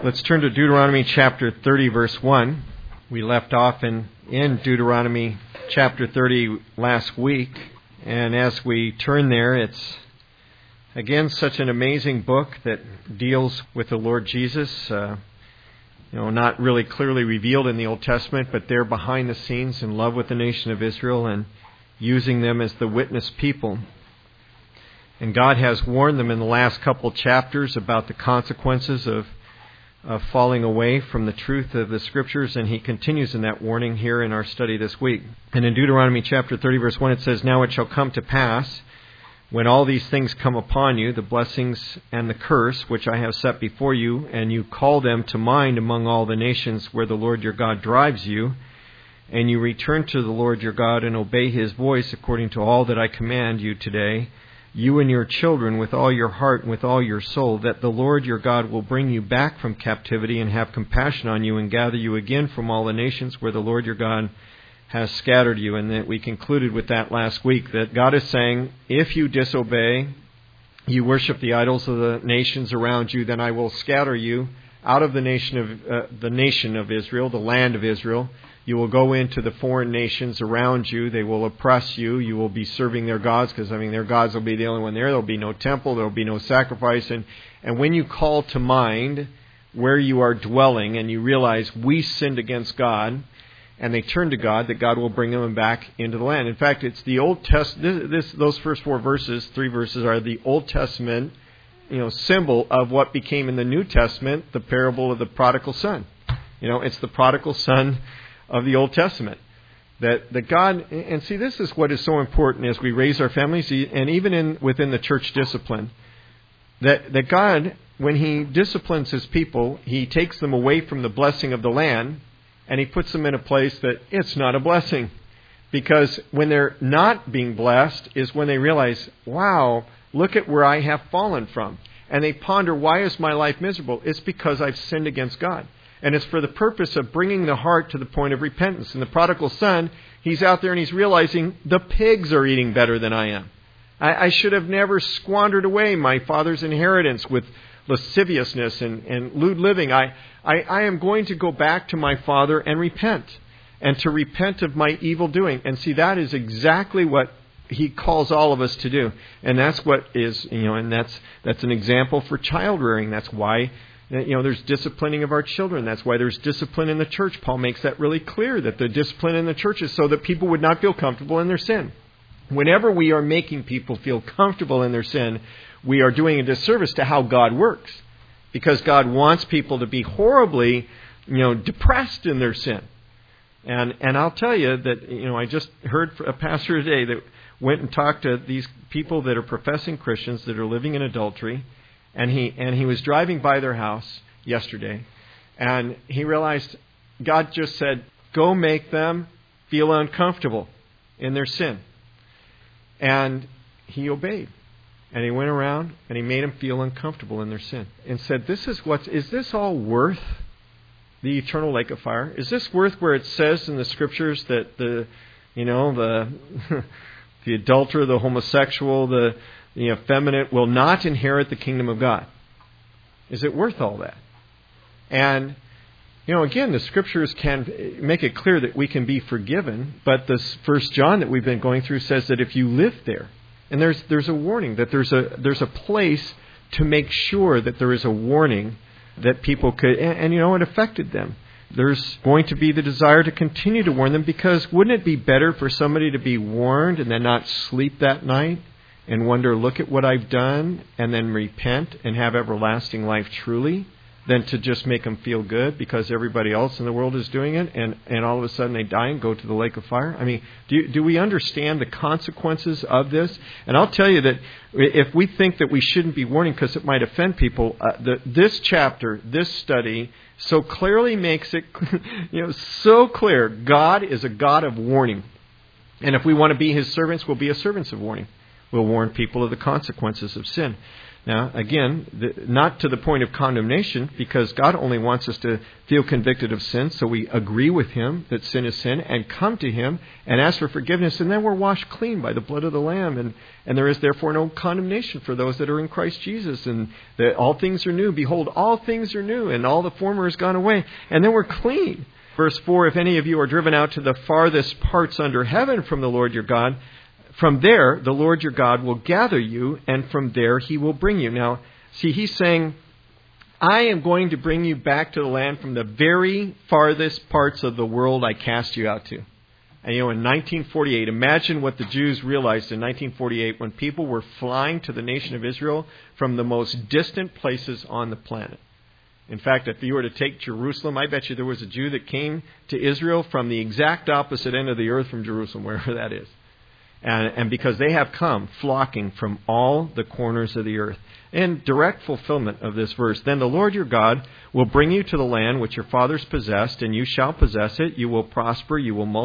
Let's turn to Deuteronomy chapter 30, verse 1. We left off in Deuteronomy chapter 30 last week. And as we turn there, it's again such an amazing book that deals with the Lord Jesus. Not really clearly revealed in the Old Testament, but they're behind the scenes in love with the nation of Israel and using them as the witness people. And God has warned them in the last couple chapters about the consequences of falling away from the truth of the Scriptures, and He continues in that warning here in our study this week. And in Deuteronomy chapter 30, verse 1, it says, "Now it shall come to pass, when all these things come upon you, the blessings and the curse which I have set before you, and you call them to mind among all the nations where the Lord your God drives you, and you return to the Lord your God and obey His voice according to all that I command you today, you and your children with all your heart and with all your soul, that the Lord your God will bring you back from captivity and have compassion on you and gather you again from all the nations where the Lord your God has scattered you." And that we concluded with that last week, that God is saying, if you disobey, you worship the idols of the nations around you, then I will scatter you out of the nation of Israel, the land of Israel. You will go into the foreign nations around you. They will oppress you. You will be serving their gods, because their gods will be the only one there. There will be no temple. There will be no sacrifice. And when you call to mind where you are dwelling and you realize we sinned against God, and they turn to God, that God will bring them back into the land. In fact, it's the Old Testament. Those first three verses are the Old Testament, symbol of what became in the New Testament the parable of the prodigal son. It's the prodigal son of the Old Testament. That God, and see, this is what is so important as we raise our families, and even within the church discipline, that God, when He disciplines His people, He takes them away from the blessing of the land, and He puts them in a place that it's not a blessing. Because when they're not being blessed is when they realize, wow, look at where I have fallen from. And they ponder, why is my life miserable? It's because I've sinned against God. And it's for the purpose of bringing the heart to the point of repentance. And the prodigal son, he's out there and he's realizing the pigs are eating better than I am. I should have never squandered away my father's inheritance with lasciviousness and lewd living. I am going to go back to my father and repent. And to repent of my evil doing. And see, that is exactly what He calls all of us to do. And that's what is, and that's an example for child rearing. That's why there's disciplining of our children. That's why there's discipline in the church. Paul makes that really clear, that the discipline in the church is so that people would not feel comfortable in their sin. Whenever we are making people feel comfortable in their sin, we are doing a disservice to how God works. Because God wants people to be horribly, depressed in their sin. And I'll tell you that, I just heard a pastor today that went and talked to these people that are professing Christians that are living in adultery. And he was driving by their house yesterday, and he realized God just said, go make them feel uncomfortable in their sin. And he obeyed. And he went around and he made them feel uncomfortable in their sin. And said, is this all worth the eternal lake of fire? Is this worth where it says in the Scriptures that the adulterer, the homosexual, the effeminate will not inherit the kingdom of God? Is it worth all that? And, again, the Scriptures can make it clear that we can be forgiven, but this 1 John that we've been going through says that if you live there, and there's a warning, that there's a place to make sure that there is a warning that people could, and it affected them. There's going to be the desire to continue to warn them, because wouldn't it be better for somebody to be warned and then not sleep that night and wonder, look at what I've done, and then repent and have everlasting life truly, than to just make them feel good because everybody else in the world is doing it, and all of a sudden they die and go to the lake of fire? Do we understand the consequences of this? And I'll tell you that if we think that we shouldn't be warning because it might offend people, this chapter, this study, so clearly makes it, so clear. God is a God of warning. And if we want to be His servants, we'll be a servants of warning. We'll warn people of the consequences of sin. Now, again, not to the point of condemnation, because God only wants us to feel convicted of sin, so we agree with Him that sin is sin, and come to Him and ask for forgiveness, and then we're washed clean by the blood of the Lamb, and there is therefore no condemnation for those that are in Christ Jesus, and that all things are new. Behold, all things are new, and all the former has gone away, and then we're clean. Verse 4, if any of you are driven out to the farthest parts under heaven from the Lord your God, from there, the Lord your God will gather you, and from there He will bring you. Now, see, He's saying, I am going to bring you back to the land from the very farthest parts of the world I cast you out to. And in 1948, imagine what the Jews realized in 1948 when people were flying to the nation of Israel from the most distant places on the planet. In fact, if you were to take Jerusalem, I bet you there was a Jew that came to Israel from the exact opposite end of the earth from Jerusalem, wherever that is. And because they have come flocking from all the corners of the earth. In direct fulfillment of this verse, then the Lord your God will bring you to the land which your fathers possessed, and you shall possess it. You will prosper, you will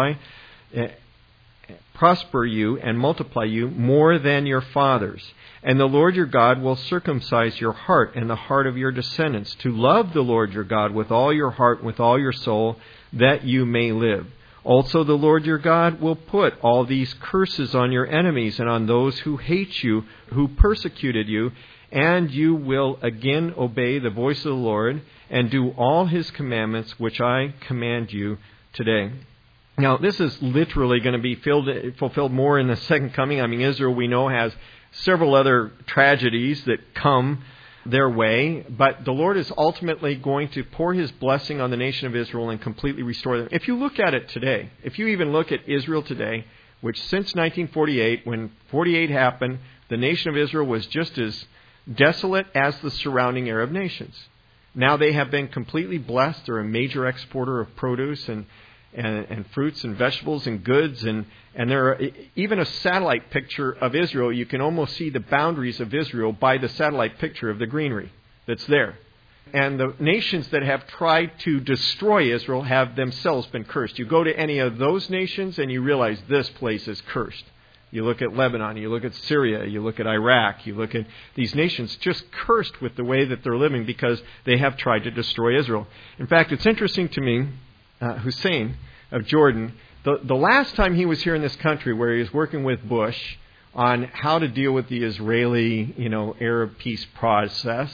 prosper you and multiply you more than your fathers. And the Lord your God will circumcise your heart and the heart of your descendants to love the Lord your God with all your heart and with all your soul, that you may live. Also the Lord your God will put all these curses on your enemies and on those who hate you, who persecuted you, and you will again obey the voice of the Lord and do all His commandments which I command you today. Now, this is literally going to be fulfilled more in the second coming. I mean, Israel, we know, has several other tragedies that come their way, but the Lord is ultimately going to pour His blessing on the nation of Israel and completely restore them. If you look at it today, if you even look at Israel today, which since 1948, when 48 happened, the nation of Israel was just as desolate as the surrounding Arab nations. Now they have been completely blessed. They're a major exporter of produce and fruits and vegetables and goods, and there are even a satellite picture of Israel. You can almost see the boundaries of Israel by the satellite picture of the greenery that's there. And the nations that have tried to destroy Israel have themselves been cursed. You go to any of those nations and you realize this place is cursed. You look at Lebanon, you look at Syria, you look at Iraq, you look at these nations just cursed with the way that they're living because they have tried to destroy Israel. In fact, it's interesting to me, Hussein of Jordan, the last time he was here in this country, where he was working with Bush on how to deal with the Israeli, Arab peace process,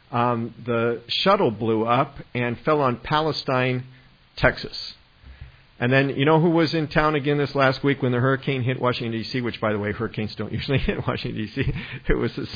the shuttle blew up and fell on Palestine, Texas. And then, who was in town again this last week when the hurricane hit Washington, D.C., which, by the way, hurricanes don't usually hit Washington, D.C. It was the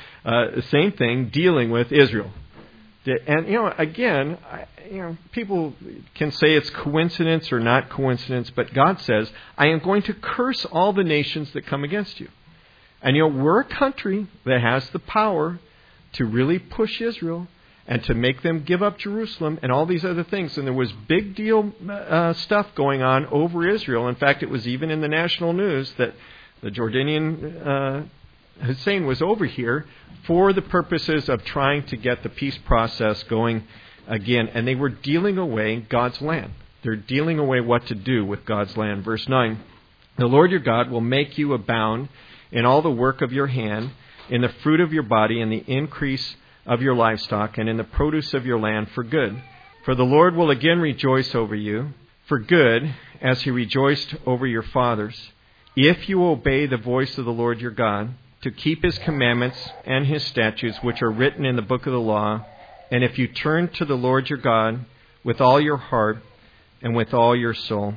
same thing, dealing with Israel. And, again, people can say it's coincidence or not coincidence, but God says, I am going to curse all the nations that come against you. And, we're a country that has the power to really push Israel and to make them give up Jerusalem and all these other things. And there was big deal stuff going on over Israel. In fact, it was even in the national news that the Jordanian Hussein was over here for the purposes of trying to get the peace process going again. And they were dealing away God's land. They're dealing away what to do with God's land. Verse 9, the Lord your God will make you abound in all the work of your hand, in the fruit of your body, in the increase of your livestock, and in the produce of your land for good. For the Lord will again rejoice over you for good, as He rejoiced over your fathers, if you obey the voice of the Lord your God, to keep His commandments and His statutes, which are written in the book of the law, and if you turn to the Lord your God with all your heart and with all your soul.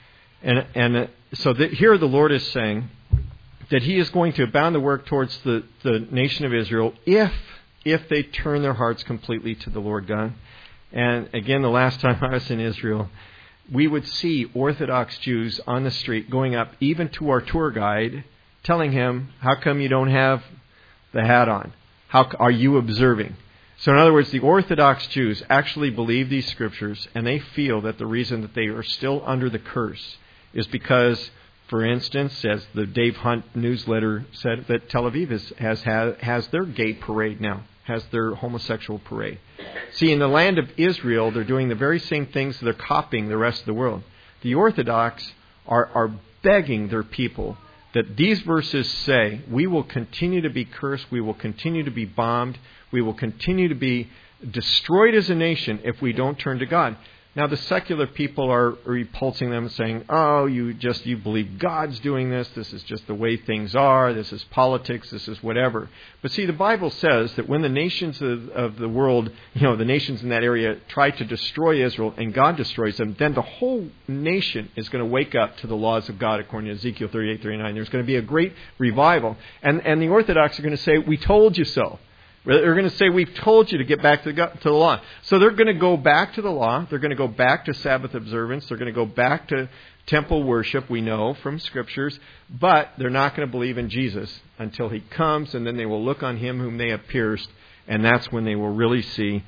And so here the Lord is saying that He is going to abound the work towards the nation of Israel if they turn their hearts completely to the Lord God. And again, the last time I was in Israel, we would see Orthodox Jews on the street going up even to our tour guide, telling him, how come you don't have the hat on? How are you observing? So in other words, the Orthodox Jews actually believe these scriptures, and they feel that the reason that they are still under the curse is because, for instance, as the Dave Hunt newsletter said, that Tel Aviv has their gay parade now, has their homosexual parade. See, in the land of Israel, they're doing the very same things they're copying the rest of the world. The Orthodox are begging their people that these verses say we will continue to be cursed, we will continue to be bombed, we will continue to be destroyed as a nation if we don't turn to God. Now the secular people are repulsing them, saying, oh, you believe God's doing this, this is just the way things are, this is politics, this is whatever. But see, the Bible says that when the nations of the world, the nations in that area try to destroy Israel and God destroys them, then the whole nation is going to wake up to the laws of God according to Ezekiel 38:39. There's going to be a great revival. And the Orthodox are going to say, we told you so. They're going to say, we've told you to get back to the law. So they're going to go back to the law. They're going to go back to Sabbath observance. They're going to go back to temple worship, we know from Scriptures. But they're not going to believe in Jesus until He comes, and then they will look on Him whom they have pierced. And that's when they will really see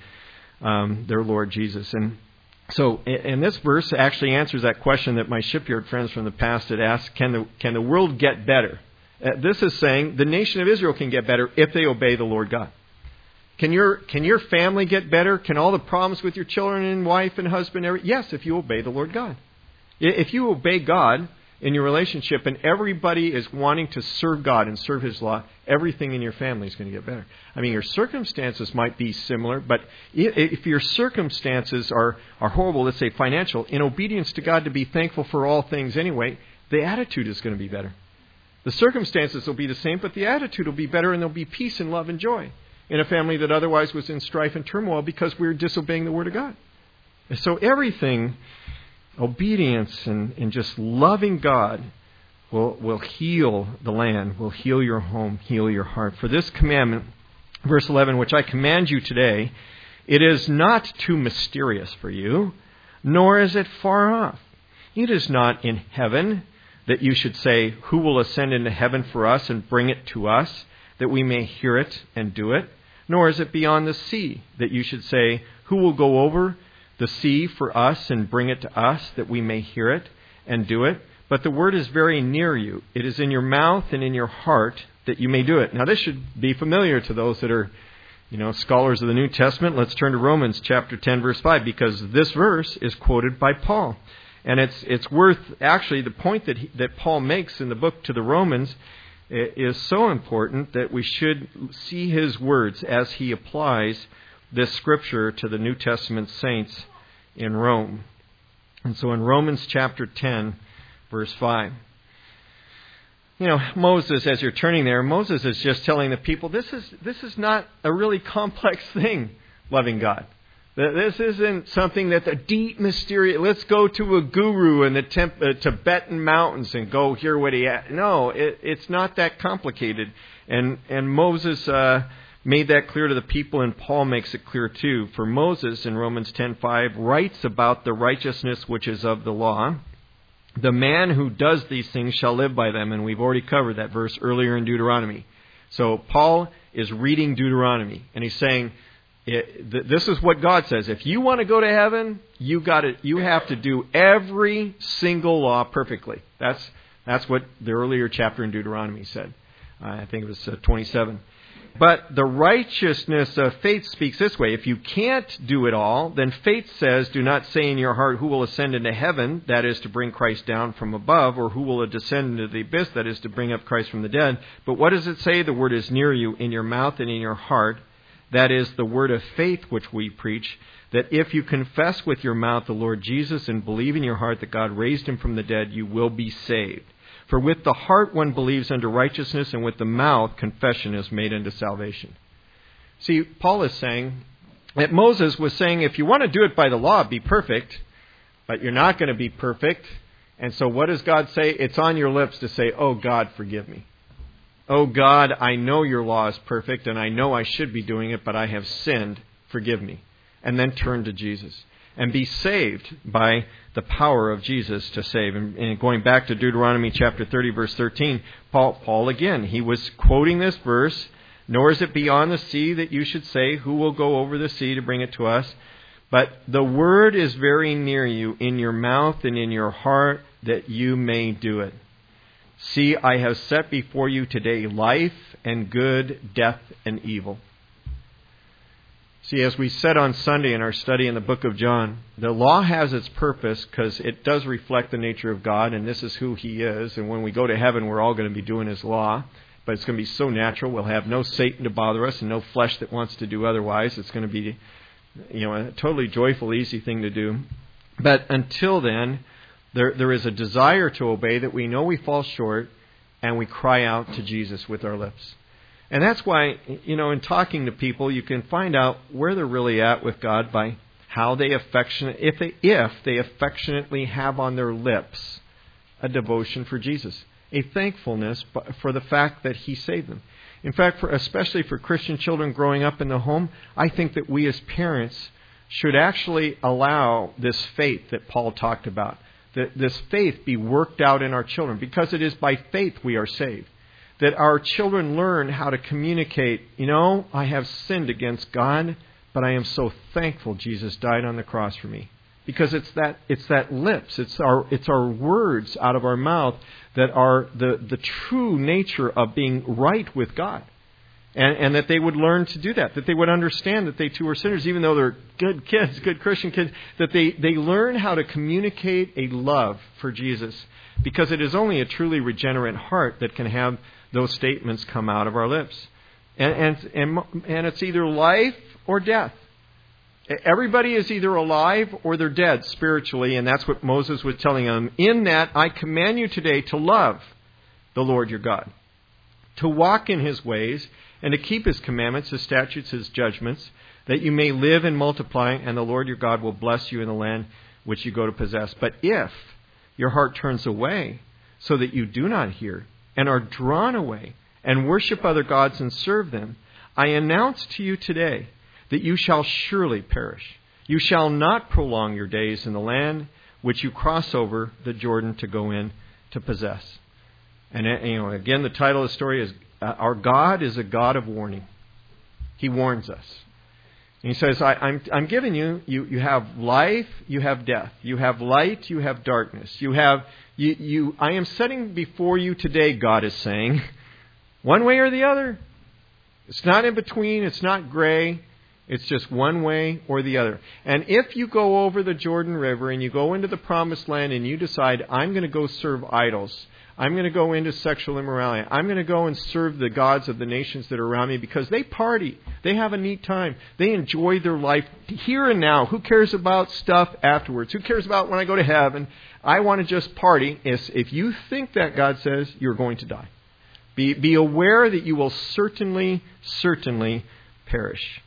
their Lord Jesus. And so, and this verse actually answers that question that my shipyard friends from the past had asked, can the world get better? This is saying the nation of Israel can get better if they obey the Lord God. Can your family get better? Can all the problems with your children and wife and husband? Yes, if you obey the Lord God. If you obey God in your relationship and everybody is wanting to serve God and serve His law, everything in your family is going to get better. I mean, your circumstances might be similar, but if your circumstances are horrible, let's say financial, in obedience to God to be thankful for all things anyway, the attitude is going to be better. The circumstances will be the same, but the attitude will be better, and there'll be peace and love and joy in a family that otherwise was in strife and turmoil because we were disobeying the Word of God. And so everything, obedience and just loving God will heal the land, will heal your home, heal your heart. For this commandment, verse 11, which I command you today, it is not too mysterious for you, nor is it far off. It is not in heaven that you should say, who will ascend into heaven for us and bring it to us, that we may hear it and do it? Nor is it beyond the sea that you should say, who will go over the sea for us and bring it to us, that we may hear it and do it? But the word is very near you. It is in your mouth and in your heart that you may do it. Now this should be familiar to those that are, scholars of the New Testament. Let's turn to Romans chapter 10, verse 5, because this verse is quoted by Paul. And it's worth, actually, the point that Paul makes in the book to the Romans is so important that we should see his words as he applies this scripture to the New Testament saints in Rome. And so in Romans chapter 10, verse 5, Moses, as you're turning there, Moses is just telling the people, this is not a really complex thing, loving God. This isn't something that's a deep, mysterious, let's go to a guru in the Tibetan mountains and go hear what he has. No, it's not that complicated. And Moses made that clear to the people, and Paul makes it clear too. For Moses, in Romans 10:5, writes about the righteousness which is of the law. The man who does these things shall live by them. And we've already covered that verse earlier in Deuteronomy. So Paul is reading Deuteronomy, and he's saying, this is what God says. If you want to go to heaven, you have to do every single law perfectly. That's what the earlier chapter in Deuteronomy said. I think it was 27. But the righteousness of faith speaks this way. If you can't do it all, then faith says, do not say in your heart, who will ascend into heaven, that is to bring Christ down from above, or who will descend into the abyss, that is to bring up Christ from the dead. But what does it say? The word is near you, in your mouth and in your heart. That is the word of faith which we preach, that if you confess with your mouth the Lord Jesus and believe in your heart that God raised him from the dead, you will be saved. For with the heart one believes unto righteousness, and with the mouth confession is made unto salvation. See, Paul is saying that Moses was saying, if you want to do it by the law, be perfect, but you're not going to be perfect. And so what does God say? It's on your lips to say, oh God, forgive me. Oh God, I know your law is perfect, and I know I should be doing it, but I have sinned. Forgive me. And then turn to Jesus and be saved by the power of Jesus to save. And going back to Deuteronomy chapter 30, verse 13, Paul again, he was quoting this verse, nor is it beyond the sea that you should say, who will go over the sea to bring it to us? But the word is very near you, in your mouth and in your heart, that you may do it. See, I have set before you today life and good, death and evil. See, as we said on Sunday in our study in the book of John, the law has its purpose because it does reflect the nature of God, and this is who He is. And when we go to heaven, we're all going to be doing His law. But it's going to be so natural. We'll have no Satan to bother us and no flesh that wants to do otherwise. It's going to be, a totally joyful, easy thing to do. But until then, there is a desire to obey that we know we fall short, and we cry out to Jesus with our lips. And that's why, in talking to people, you can find out where they're really at with God by how they if they affectionately have on their lips a devotion for Jesus, a thankfulness for the fact that He saved them. In fact, especially for Christian children growing up in the home, I think that we as parents should actually allow this faith that Paul talked about, that this faith be worked out in our children, because it is by faith we are saved. That our children learn how to communicate, I have sinned against God, but I am so thankful Jesus died on the cross for me. Because it's that lips, it's our words out of our mouth that are the true nature of being right with God. And that they would learn to do that they would understand that they too are sinners, even though they're good kids, good Christian kids, that they learn how to communicate a love for Jesus. Because it is only a truly regenerate heart that can have those statements come out of our lips. And it's either life or death. Everybody is either alive or they're dead spiritually, and that's what Moses was telling them. In that I command you today to love the Lord your God, to walk in His ways, and to keep His commandments, His statutes, His judgments, that you may live and multiply, and the Lord your God will bless you in the land which you go to possess. But if your heart turns away, so that you do not hear, and are drawn away, and worship other gods and serve them, I announce to you today that you shall surely perish. You shall not prolong your days in the land which you cross over the Jordan to go in to possess. And again, the title of the story is Our God is a God of warning. He warns us. And He says, I'm giving you have life, you have death. You have light, you have darkness. I am setting before you today, God is saying, one way or the other. It's not in between, it's not gray. It's just one way or the other. And if you go over the Jordan River and you go into the Promised Land and you decide, I'm going to go serve idols, I'm going to go into sexual immorality, I'm going to go and serve the gods of the nations that are around me, because they party, they have a neat time, they enjoy their life here and now. Who cares about stuff afterwards? Who cares about when I go to heaven? I want to just party. If you think that, God says, you're going to die. Be aware that you will certainly perish.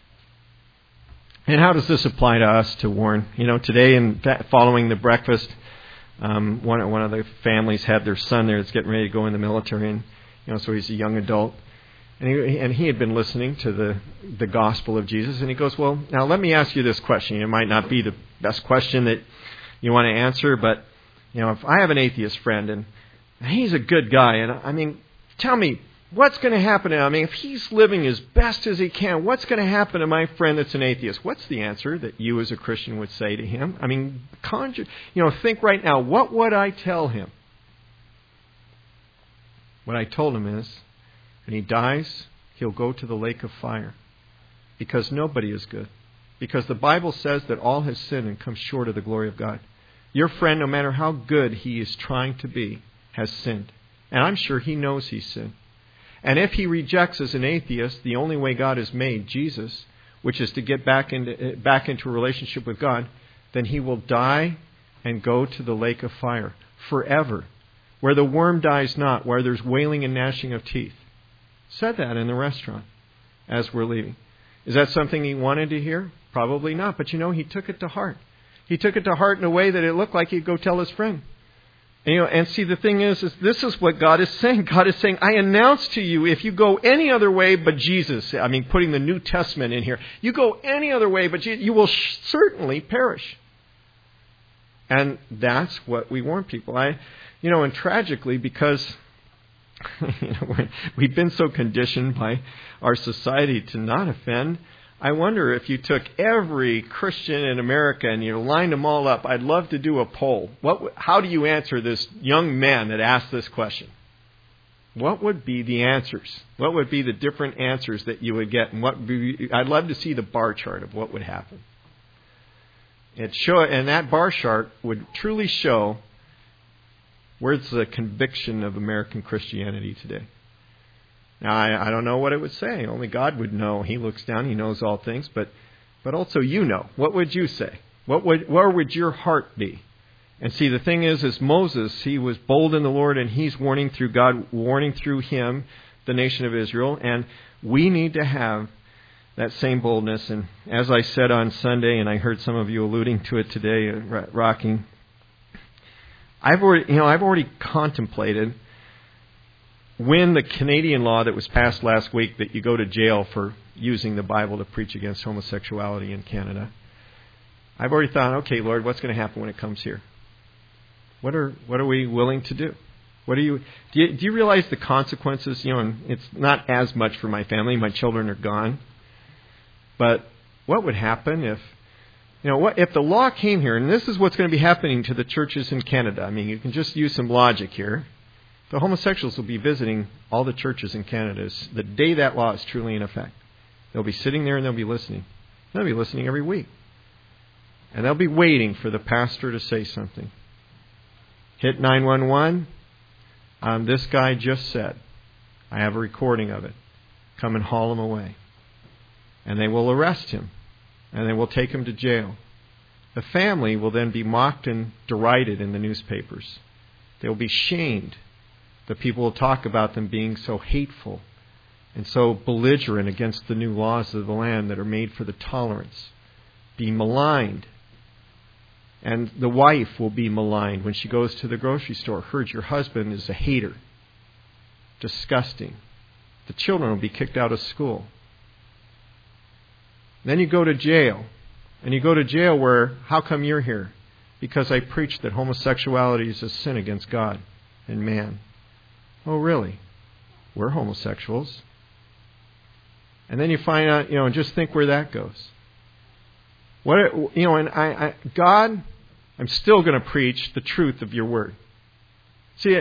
And how does this apply to us to warn? Today, in following the breakfast, one of the families had their son there that's getting ready to go in the military, and so he's a young adult, and he had been listening to the gospel of Jesus, and he goes, well, now let me ask you this question. It might not be the best question that you want to answer, but if I have an atheist friend and he's a good guy, and tell me, what's going to happen to him? If he's living as best as he can, what's going to happen to my friend that's an atheist? What's the answer that you as a Christian would say to him? Think right now, what would I tell him? What I told him is, when he dies, he'll go to the lake of fire. Because nobody is good. Because the Bible says that all has sinned and come short of the glory of God. Your friend, no matter how good he is trying to be, has sinned. And I'm sure he knows he's sinned. And if he rejects as an atheist the only way God has made, Jesus, which is to get back into a relationship with God, then he will die and go to the lake of fire forever, where the worm dies not, where there's wailing and gnashing of teeth. Said that in the restaurant as we're leaving. Is that something he wanted to hear? Probably not. But he took it to heart. He took it to heart in a way that it looked like he'd go tell his friend. And see, the thing is this is what God is saying. God is saying, I announce to you, if you go any other way but Jesus, putting the New Testament in here, you go any other way but Jesus, you will certainly perish. And that's what we warn people. And tragically, because we've been so conditioned by our society to not offend, I wonder if you took every Christian in America and you lined them all up. I'd love to do a poll. How do you answer this young man that asked this question? what would be the answers? What would be the different answers that you would get? And I'd love to see the bar chart of what would happen. And that bar chart would truly show where's the conviction of American Christianity today. Now, I don't know what it would say. Only God would know. He looks down. He knows all things. But also you know. What would you say? Where would your heart be? And see, the thing is Moses, he was bold in the Lord, and he's warning through God, warning through him, the nation of Israel. And we need to have that same boldness. And as I said on Sunday, and I heard some of you alluding to it today, rocking, I've already contemplated when the Canadian law that was passed last week that you go to jail for using the Bible to preach against homosexuality in Canada. I've already thought, okay, Lord, what's going to happen when it comes here? What are we willing to do? Do you realize the consequences? And it's not as much for my family. My children are gone. But what would happen if the law came here, and this is what's going to be happening to the churches in Canada. I mean, you can just use some logic here. The homosexuals will be visiting all the churches in Canada the day that law is truly in effect. They'll be sitting there and they'll be listening. They'll be listening every week. And they'll be waiting for the pastor to say something. Hit 911. This guy just said, I have a recording of it. Come and haul him away. And they will arrest him. And they will take him to jail. The family will then be mocked and derided in the newspapers. They will be shamed. The people will talk about them being so hateful and so belligerent against the new laws of the land that are made for the tolerance. Be maligned. And the wife will be maligned when she goes to the grocery store. Heard your husband is a hater. Disgusting. The children will be kicked out of school. Then you go to jail. And you go to jail where, how come you're here? Because I preached that homosexuality is a sin against God and man. Oh, really? We're homosexuals. And then you find out, and just think where that goes. God, I'm still going to preach the truth of your word. See,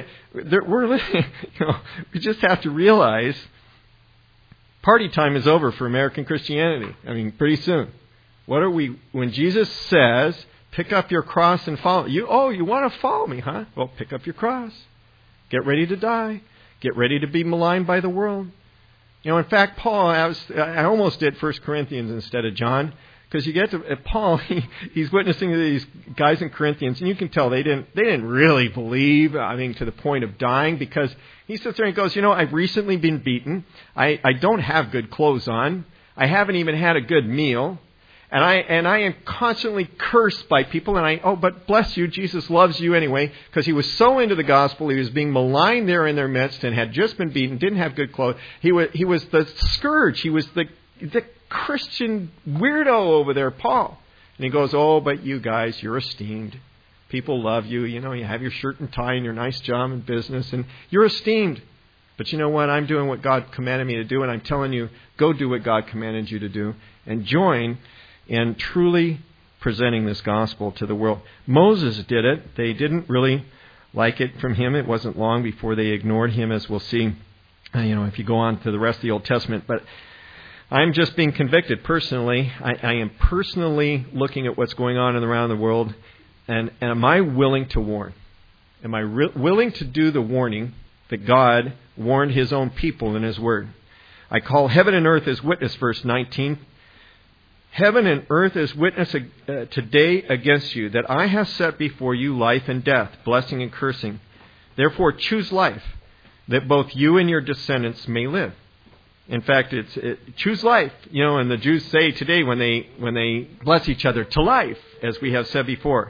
we just have to realize party time is over for American Christianity. I mean, pretty soon. When Jesus says, pick up your cross and follow you. Oh, you want to follow me, huh? Well, pick up your cross. Get ready to die. Get ready to be maligned by the world. In fact, Paul, I almost did 1 Corinthians instead of John. Because you get to Paul, he's witnessing to these guys in Corinthians, and you can tell they didn't really believe, to the point of dying, because he sits there and goes, I've recently been beaten. I don't have good clothes on. I haven't even had a good meal. And I am constantly cursed by people, but bless you, Jesus loves you anyway, because he was so into the gospel, he was being maligned there in their midst and had just been beaten, didn't have good clothes. He was the scourge. He was the Christian weirdo over there, Paul. And he goes, oh, but you guys, you're esteemed. People love you. You have your shirt and tie and your nice job and business, and you're esteemed. But you know what? I'm doing what God commanded me to do, and I'm telling you, go do what God commanded you to do, and join in truly presenting this gospel to the world. Moses did it. They didn't really like it from him. It wasn't long before they ignored him, as we'll see, if you go on to the rest of the Old Testament. But I'm just being convicted personally. I am personally looking at what's going on around the world. And am I willing to warn? Am I willing to do the warning that God warned his own people in his word? I call heaven and earth as witness, verse 19. Heaven and earth as witness today against you, that I have set before you life and death, blessing and cursing. Therefore choose life, that both you and your descendants may live. In fact, choose life, and the Jews say today when they bless each other, to life, as we have said before,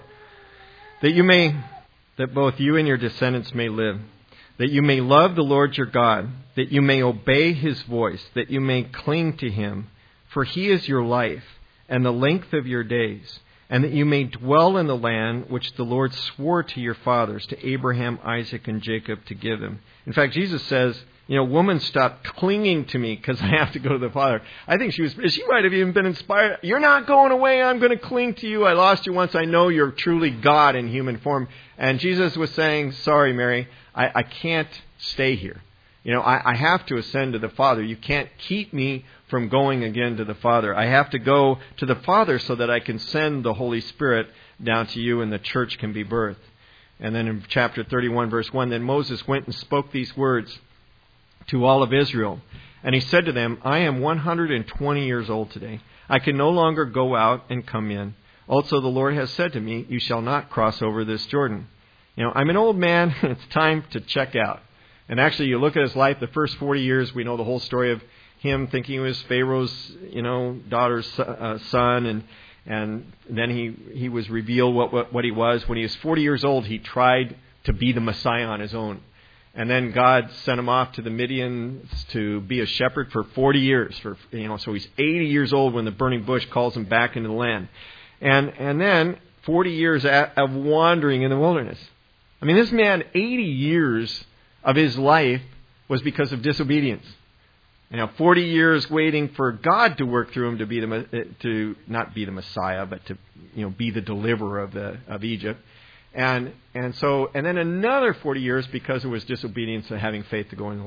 that both you and your descendants may live, that you may love the Lord your God, that you may obey his voice, that you may cling to him, for he is your life and the length of your days, and that you may dwell in the land which the Lord swore to your fathers, to Abraham, Isaac, and Jacob, to give them. In fact, Jesus says, woman, stop clinging to me because I have to go to the Father. I think she might have even been inspired. You're not going away. I'm going to cling to you. I lost you once. I know you're truly God in human form. And Jesus was saying, sorry, Mary, I can't stay here. I have to ascend to the Father. You can't keep me from going again to the Father. I have to go to the Father so that I can send the Holy Spirit down to you and the church can be birthed. And then in chapter 31, verse 1, then Moses went and spoke these words to all of Israel. And he said to them, I am 120 years old today. I can no longer go out and come in. Also, the Lord has said to me, you shall not cross over this Jordan. I'm an old man. It's time to check out. And actually, you look at his life, the first 40 years, we know the whole story of him thinking he was Pharaoh's, daughter's son. And then he was revealed what he was. When he was 40 years old, he tried to be the Messiah on his own. And then God sent him off to the Midians to be a shepherd for 40 years. So he's 80 years old when the burning bush calls him back into the land. And then 40 years of wandering in the wilderness. I mean, this man, 80 years of his life was because of disobedience. 40 years waiting for God to work through him to not be the Messiah, but to be the deliverer of Egypt. And then another 40 years because it was disobedience and having faith to go in the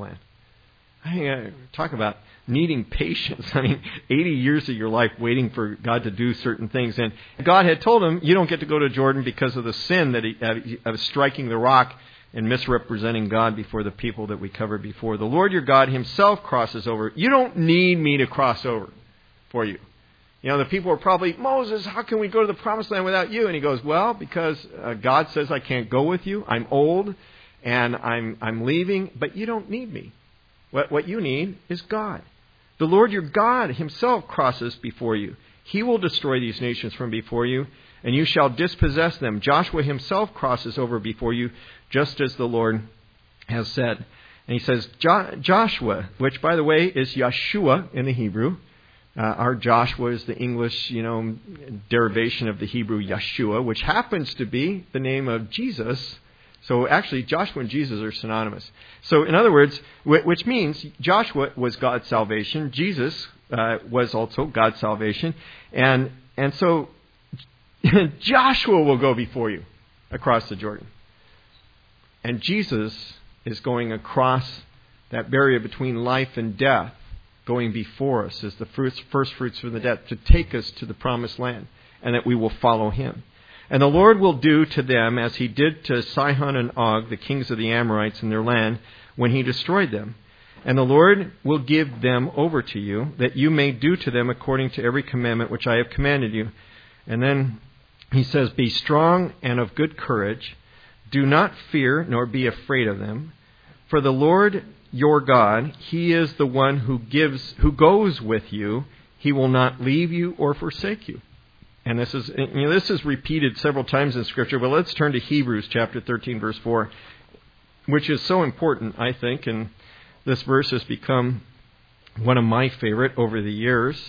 land. Talk about needing patience. 80 years of your life waiting for God to do certain things. And God had told him, you don't get to go to Jordan because of the sin of striking the rock and misrepresenting God before the people that we covered before. The Lord your God himself crosses over. You don't need me to cross over for you. The people are probably, Moses, how can we go to the promised land without you? And he goes, well, because God says I can't go with you. I'm old and I'm leaving, but you don't need me. What you need is God. The Lord your God himself crosses before you. He will destroy these nations from before you, and you shall dispossess them. Joshua himself crosses over before you, just as the Lord has said. And he says, Joshua, which, by the way, is Yeshua in the Hebrew. Our Joshua is the English, derivation of the Hebrew Yeshua, which happens to be the name of Jesus. So actually, Joshua and Jesus are synonymous. So in other words, which means Joshua was God's salvation. Jesus was also God's salvation. And so Joshua will go before you across the Jordan. And Jesus is going across that barrier between life and death, going before us as the first fruits from the dead to take us to the promised land, and that we will follow him. And the Lord will do to them as he did to Sihon and Og, the kings of the Amorites in their land, when he destroyed them. And the Lord will give them over to you, that you may do to them according to every commandment which I have commanded you. And then he says, be strong and of good courage. Do not fear nor be afraid of them. For the Lord your God, he is the one who goes with you. He will not leave you or forsake you. And this is repeated several times in Scripture, but let's turn to Hebrews chapter 13, verse 4, which is so important, I think, and this verse has become one of my favorite over the years,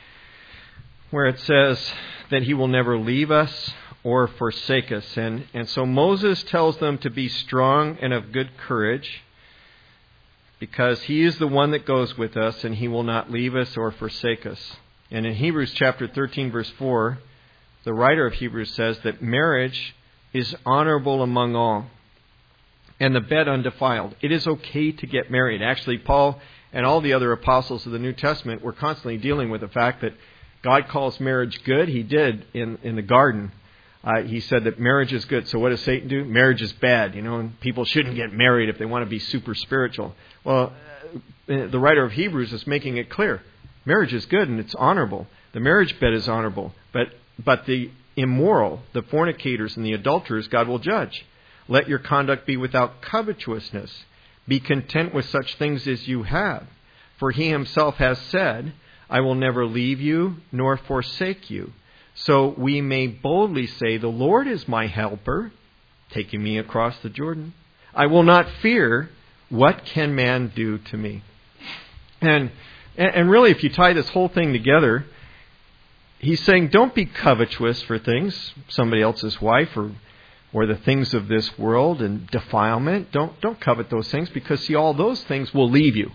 where it says that he will never leave us or forsake us. And so Moses tells them to be strong and of good courage, because he is the one that goes with us, and he will not leave us or forsake us. And in Hebrews chapter 13, verse 4, the writer of Hebrews says that marriage is honorable among all, and the bed undefiled. It is okay to get married. Actually, Paul and all the other apostles of the New Testament were constantly dealing with the fact that God calls marriage good. He did in the garden. He said that marriage is good. So what does Satan do? Marriage is bad, and people shouldn't get married if they want to be super spiritual. Well, the writer of Hebrews is making it clear. Marriage is good and it's honorable. The marriage bed is honorable. But the immoral, the fornicators and the adulterers, God will judge. Let your conduct be without covetousness. Be content with such things as you have. For he himself has said, I will never leave you nor forsake you. So we may boldly say, the Lord is my helper, taking me across the Jordan. I will not fear. What can man do to me? And really, if you tie this whole thing together, he's saying, don't be covetous for things, somebody else's wife or the things of this world and defilement. Don't covet those things, because see, all those things will leave you.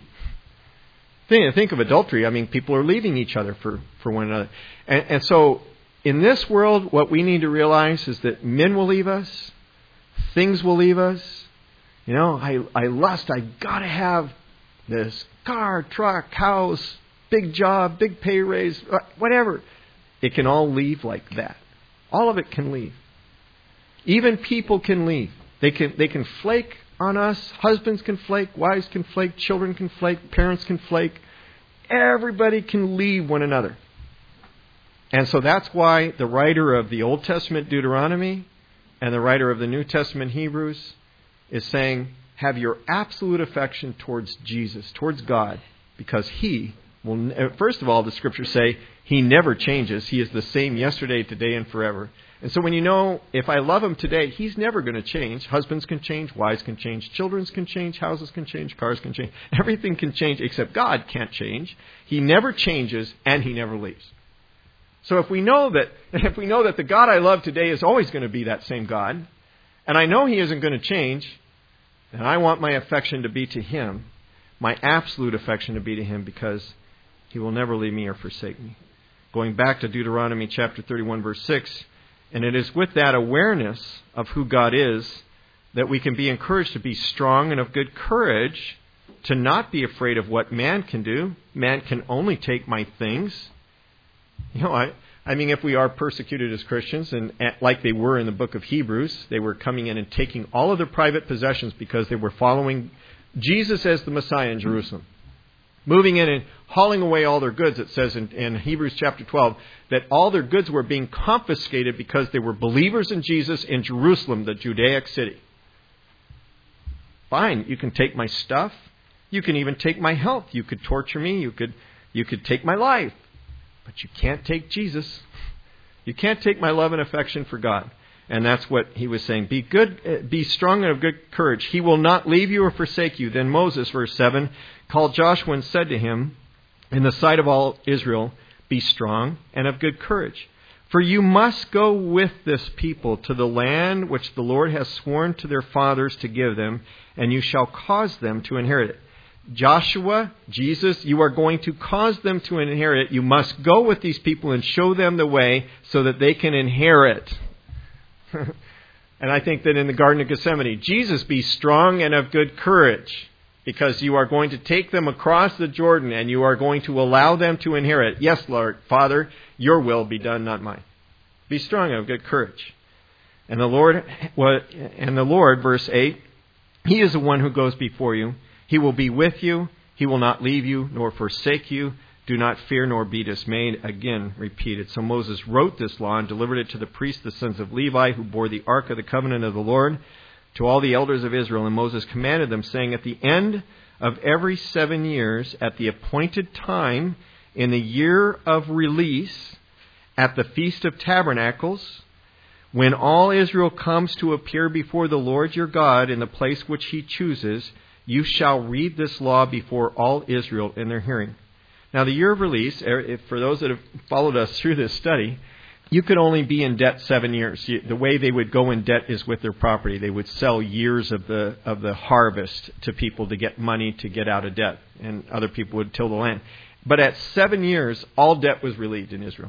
Think of adultery. People are leaving each other for one another. And so in this world, what we need to realize is that men will leave us, things will leave us. I lust. I got to have this car, truck, house, big job, big pay raise, whatever. It can all leave like that. All of it can leave. Even people can leave. They can flake on us. Husbands can flake. Wives can flake. Children can flake. Parents can flake. Everybody can leave one another. And so that's why the writer of the Old Testament Deuteronomy and the writer of the New Testament Hebrews is saying, have your absolute affection towards Jesus, towards God, because He will, first of all, the Scriptures say, He never changes. He is the same yesterday, today, and forever. And so when you know, if I love Him today, He's never going to change. Husbands can change, wives can change, children can change, houses can change, cars can change. Everything can change except God can't change. He never changes and He never leaves. So if we know that the God I love today is always going to be that same God, and I know He isn't going to change, then I want my affection to be to Him, my absolute affection to be to Him, because He will never leave me or forsake me. Going back to Deuteronomy chapter 31, verse 6, and it is with that awareness of who God is that we can be encouraged to be strong and of good courage, to not be afraid of what man can do. Man can only take my things. You know, I mean, if we are persecuted as Christians, and like they were in the book of Hebrews, they were coming in and taking all of their private possessions because they were following Jesus as the Messiah in Jerusalem. Moving in and hauling away all their goods. It says in Hebrews chapter 12 that all their goods were being confiscated because they were believers in Jesus in Jerusalem, the Judaic city. Fine, you can take my stuff. You can even take my health. You could torture me. You could take my life. But you can't take Jesus. You can't take my love and affection for God. And that's what he was saying. Be strong and of good courage. He will not leave you or forsake you. Then Moses, verse 7, called Joshua and said to him, in the sight of all Israel, be strong and of good courage. For you must go with this people to the land which the Lord has sworn to their fathers to give them, and you shall cause them to inherit it. Joshua, Jesus, you are going to cause them to inherit it. You must go with these people and show them the way so that they can inherit. And I think that in the Garden of Gethsemane, Jesus, be strong and of good courage, because you are going to take them across the Jordan and you are going to allow them to inherit. Yes, Lord, Father, your will be done, not mine. Be strong and of good courage. And the Lord, verse 8, He is the one who goes before you. He will be with you. He will not leave you nor forsake you. Do not fear nor be dismayed. Again, repeated. So Moses wrote this law and delivered it to the priests, the sons of Levi, who bore the ark of the covenant of the Lord, to all the elders of Israel. And Moses commanded them, saying, at the end of every 7 years, at the appointed time, in the year of release, at the Feast of Tabernacles, when all Israel comes to appear before the Lord your God in the place which He chooses, you shall read this law before all Israel in their hearing. Now, the year of release, for those that have followed us through this study, you could only be in debt 7 years. The way they would go in debt is with their property. They would sell years of the harvest to people to get money to get out of debt, and other people would till the land. But at 7 years, all debt was relieved in Israel.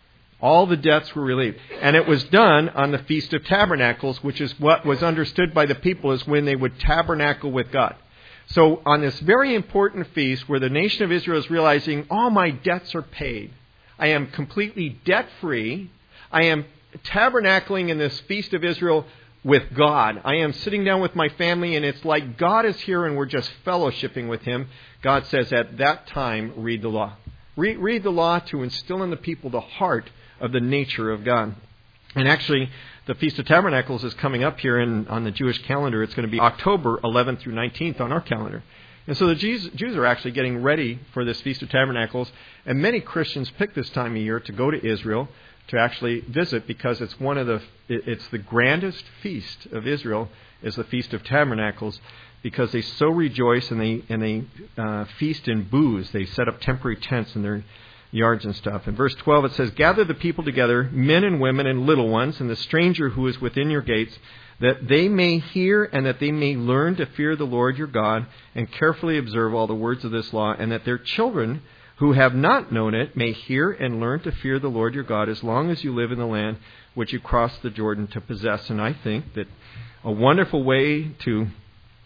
All the debts were relieved. And it was done on the Feast of Tabernacles, which is what was understood by the people as when they would tabernacle with God. So on this very important feast where the nation of Israel is realizing, all my debts are paid. I am completely debt-free. I am tabernacling in this Feast of Israel with God. I am sitting down with my family, and it's like God is here and we're just fellowshipping with Him. God says at that time, read the law. Read the law to instill in the people the heart of the nature of God. And actually, the Feast of Tabernacles is coming up here on the Jewish calendar. It's going to be October 11th through 19th on our calendar. And so the Jews are actually getting ready for this Feast of Tabernacles. And many Christians pick this time of year to go to Israel to actually visit, because it's it's the grandest feast of Israel is the Feast of Tabernacles, because they so rejoice and they feast in booths. They set up temporary tents in their yards and stuff. In verse 12 it says, gather the people together, men and women and little ones, and the stranger who is within your gates, that they may hear and that they may learn to fear the Lord your God and carefully observe all the words of this law, and that their children who have not known it may hear and learn to fear the Lord your God as long as you live in the land which you crossed the Jordan to possess. And I think that a wonderful way to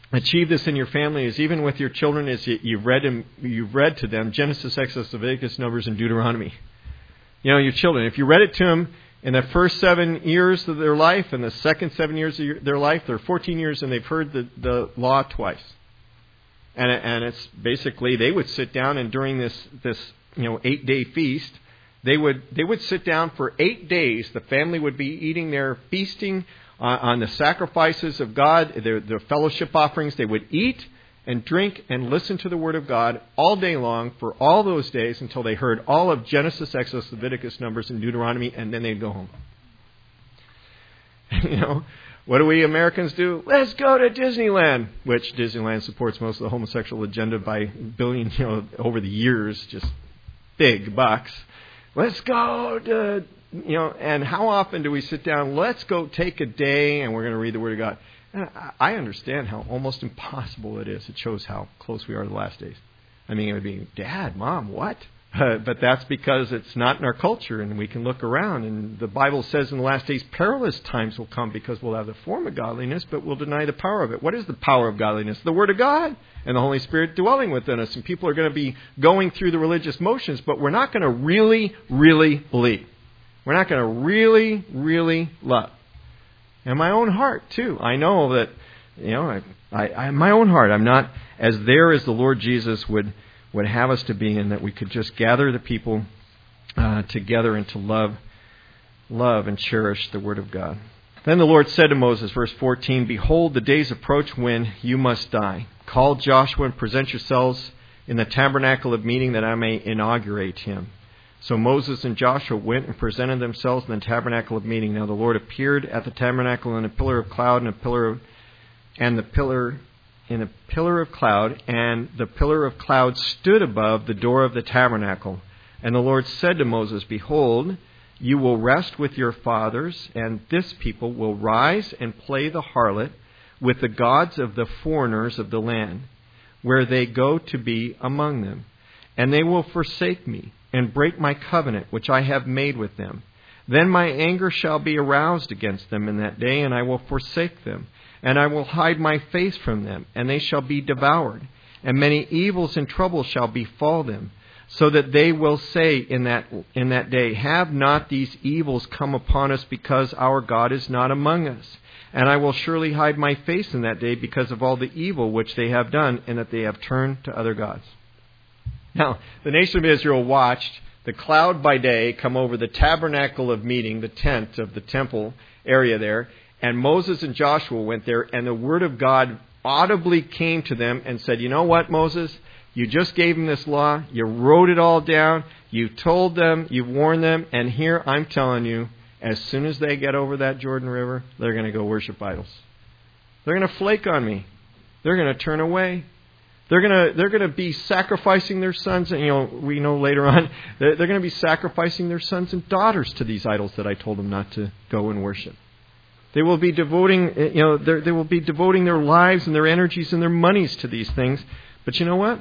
achieve this in your family is even with your children is you've read to them Genesis, Exodus, Leviticus, Numbers, and Deuteronomy. Your children, if you read it to them in the first 7 years of their life and the second 7 years of their life, they're 14 years and they've heard the law twice. And it's basically they would sit down and during this 8-day feast, they would sit down for 8 days. The family would be eating their feasting on the sacrifices of God, their fellowship offerings. They would eat and drink and listen to the Word of God all day long for all those days until they heard all of Genesis, Exodus, Leviticus, Numbers, and Deuteronomy, and then they'd go home. What do we Americans do? Let's go to Disneyland, which Disneyland supports most of the homosexual agenda by billions, over the years, just big bucks. Let's go to, and how often do we sit down, let's go take a day and we're going to read the Word of God. And I understand how almost impossible it is. It shows how close we are to the last days. I mean, it would be, Dad, Mom, what? But that's because it's not in our culture, and we can look around. And the Bible says in the last days, perilous times will come because we'll have the form of godliness, but we'll deny the power of it. What is the power of godliness? The Word of God and the Holy Spirit dwelling within us. And people are going to be going through the religious motions, but we're not going to really, really believe. We're not going to really, really love. In my own heart, too. I know that, I in my own heart, I'm not as there as the Lord Jesus would have us to be, and that we could just gather the people together and to love and cherish the Word of God. Then the Lord said to Moses, verse 14, Behold, the days approach when you must die. Call Joshua and present yourselves in the tabernacle of meeting that I may inaugurate him. So Moses and Joshua went and presented themselves in the tabernacle of meeting. Now the Lord appeared at the tabernacle in a pillar of cloud and the pillar of cloud stood above the door of the tabernacle. And the Lord said to Moses, Behold, you will rest with your fathers, and this people will rise and play the harlot with the gods of the foreigners of the land, where they go to be among them. And they will forsake me, and break my covenant which I have made with them. Then my anger shall be aroused against them in that day, and I will forsake them. And I will hide my face from them, and they shall be devoured. And many evils and troubles shall befall them, so that they will say in that day, Have not these evils come upon us because our God is not among us? And I will surely hide my face in that day because of all the evil which they have done, and that they have turned to other gods. Now, the nation of Israel watched the cloud by day come over the tabernacle of meeting, the tent of the temple area there, and Moses and Joshua went there, and the Word of God audibly came to them and said, You know what, Moses? You just gave them this law. You wrote it all down. You told them. You warned them. And here I'm telling you, as soon as they get over that Jordan River, they're going to go worship idols. They're going to flake on me. They're going to turn away. They're going to be sacrificing their sons, and we know later on they're going to be sacrificing their sons and daughters to these idols that I told them not to go and worship. They will be devoting their lives and their energies and their monies to these things. But you know what?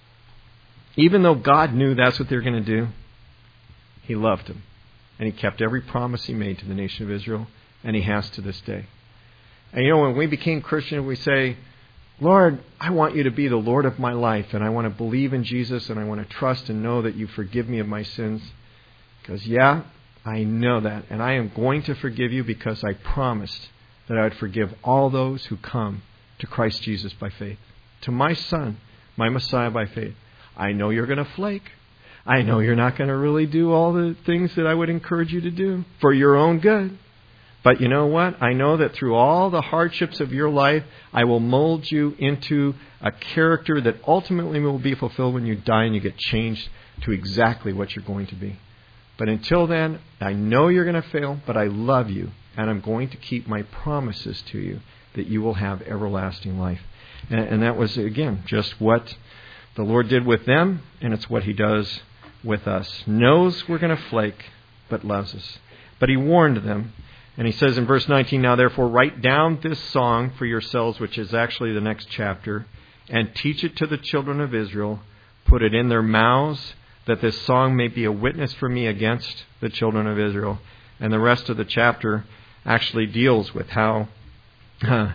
Even though God knew that's what they were going to do, He loved them, and He kept every promise He made to the nation of Israel, and He has to this day. And when we became Christian, we say, Lord, I want you to be the Lord of my life, and I want to believe in Jesus, and I want to trust and know that you forgive me of my sins. Because, I know that, and I am going to forgive you because I promised that I would forgive all those who come to Christ Jesus by faith, to my Son, my Messiah by faith. I know you're going to flake. I know you're not going to really do all the things that I would encourage you to do for your own good. But you know what? I know that through all the hardships of your life, I will mold you into a character that ultimately will be fulfilled when you die and you get changed to exactly what you're going to be. But until then, I know you're going to fail, but I love you, and I'm going to keep my promises to you that you will have everlasting life. And that was, again, just what the Lord did with them, and it's what He does with us. Knows we're going to flake, but loves us. But He warned them. And He says in verse 19, Now therefore write down this song for yourselves, which is actually the next chapter, and teach it to the children of Israel. Put it in their mouths, that this song may be a witness for me against the children of Israel. And the rest of the chapter actually deals with how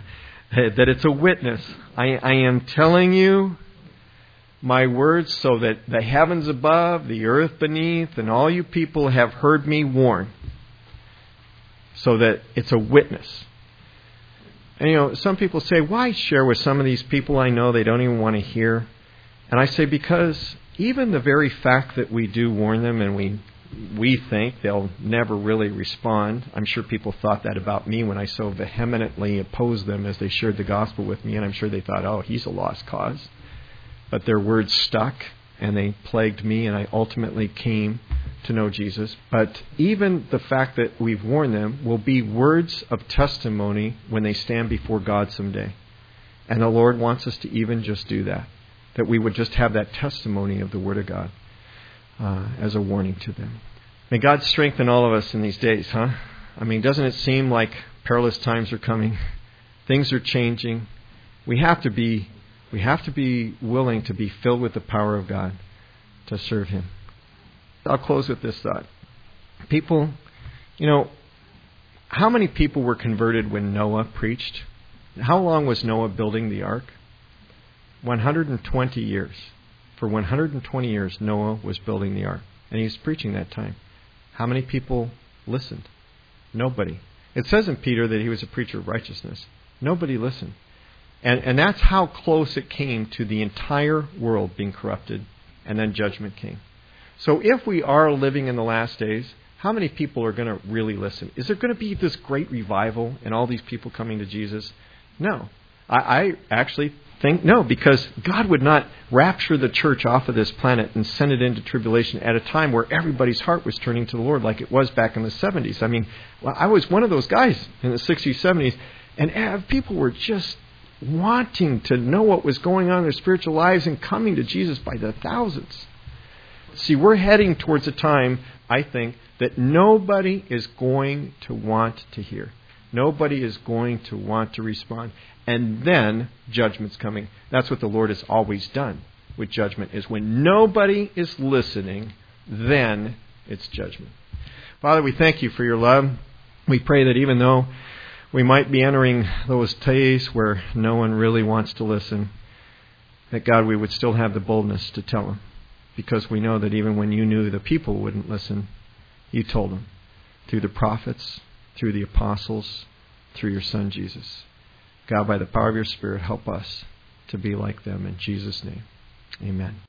that it's a witness. I am telling you my words so that the heavens above, the earth beneath, and all you people have heard me warn. So that it's a witness. And some people say, why share with some of these people I know they don't even want to hear? And I say, because even the very fact that we do warn them and we think they'll never really respond. I'm sure people thought that about me when I so vehemently opposed them as they shared the gospel with me, and I'm sure they thought, oh, he's a lost cause. But their words stuck, and they plagued me, and I ultimately came to know Jesus. But even the fact that we've warned them will be words of testimony when they stand before God someday. And the Lord wants us to even just do that we would just have that testimony of the Word of God as a warning to them. May God strengthen all of us in these days, huh? I mean, doesn't it seem like perilous times are coming? Things are changing. We have to be willing to be filled with the power of God to serve Him. I'll close with this thought. People, how many people were converted when Noah preached? How long was Noah building the ark? 120 years. For 120 years, Noah was building the ark. And he was preaching that time. How many people listened? Nobody. It says in Peter that he was a preacher of righteousness. Nobody listened. And that's how close it came to the entire world being corrupted, and then judgment came. So if we are living in the last days, how many people are going to really listen? Is there going to be this great revival and all these people coming to Jesus? No. I actually think no, because God would not rapture the church off of this planet and send it into tribulation at a time where everybody's heart was turning to the Lord like it was back in the 70s. I mean, I was one of those guys in the 60s, 70s, and people were just wanting to know what was going on in their spiritual lives and coming to Jesus by the thousands. See, we're heading towards a time, I think, that nobody is going to want to hear. Nobody is going to want to respond. And then judgment's coming. That's what the Lord has always done with judgment, is when nobody is listening, then it's judgment. Father, we thank you for your love. We pray that even though we might be entering those days where no one really wants to listen, that God, we would still have the boldness to tell them. Because we know that even when you knew the people wouldn't listen, you told them. Through the prophets, through the apostles, through your Son Jesus. God, by the power of your Spirit, help us to be like them. In Jesus' name, amen.